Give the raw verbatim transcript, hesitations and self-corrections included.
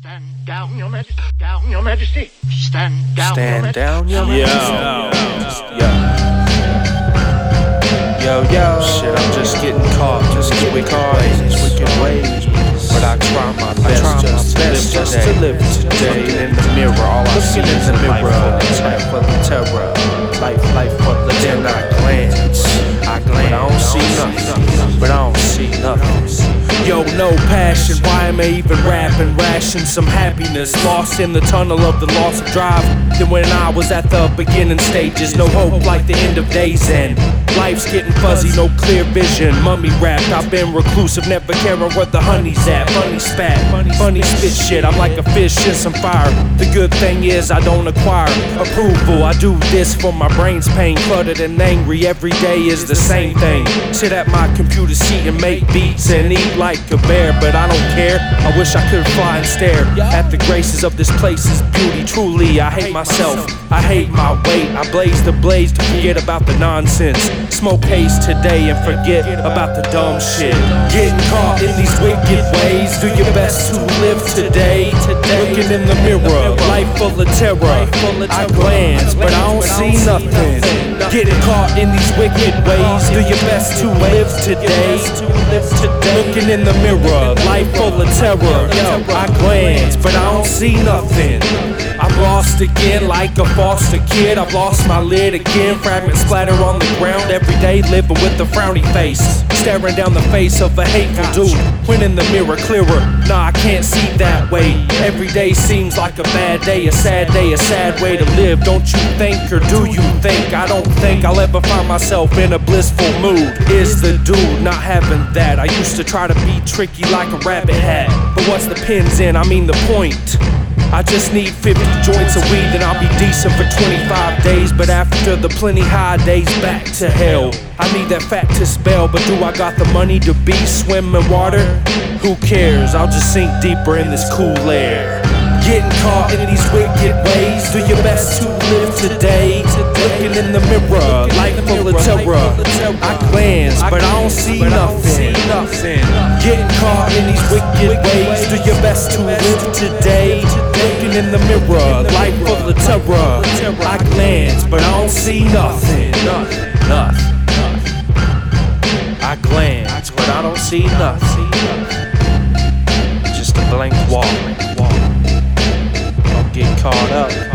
Stand down, your majesty. Down, your majesty. Stand down, Stand your down, your majesty. majesty. Yo, yo, yo. Shit, I'm just getting caught. Just get wicked ways, wicked ways. But I try my best, try just, my best to just to live today. Looking in the mirror, all I see is a mirror. Life full of terror, life, life full of terror. Then I glance, I glance, but I don't see nothing. But I don't see nothing. Yo, no passion, why am I even rapping? Ration some happiness, lost in the tunnel of the loss of drive. Then when I was at the beginning stages, no hope like the end of days end. Life's getting fuzzy, no clear vision. Mummy wrapped, I've been reclusive, never caring where the honey's at. Funny spat, funny spit shit, I'm like a fish in some fire. The good thing is I don't acquire approval. I do this for my brain's pain, cluttered and angry. Every day is the same thing. Sit at my computer seat and make beats and eat like a bear, but I don't care. I wish I could fly and stare at the graces of this place's beauty. Truly, I hate myself, I hate my weight. I blaze the blaze to forget about the nonsense. Smoke haze today and forget about the dumb shit. Getting caught in these wicked ways. Do your best to live today. Looking in the mirror, life full of terror. I glance, but I don't see nothing. Getting caught in these wicked ways. Do your best to live today. Looking in the mirror, life full of terror. I glance, but I don't see nothing. I'm lost again like a foster kid. I've lost my lid again. Fragments splatter on the ground every day, living with a frowny face, staring down the face of a hateful dude. When in the mirror clearer, nah, I can't see that way. Every day seems like a bad day, a sad day, a sad way to live. Don't you think, or do you think? I don't think I'll ever find myself in a blissful mood. Is the dude not having that? I used to try to be tricky like a rabbit hat, but what's the pins in? I mean the point. I just need fifty joints of weed, then I'll be decent for twenty-five days. But after the plenty high days, back to hell. I need that fat to spell, but do I got the money to be swimming water? Who cares, I'll just sink deeper in this cool air. Getting caught in these wicked ways. Do your best to live today. Looking in the mirror, life full of terror. I glance, but I don't see nothing. Getting caught in these wicked ways. Do your best to live today. Looking in the mirror, life full of terror. I glance, but I don't see nothing. Nothing. I glance, but I don't see nothing. Just a blank wall. Don't get caught up.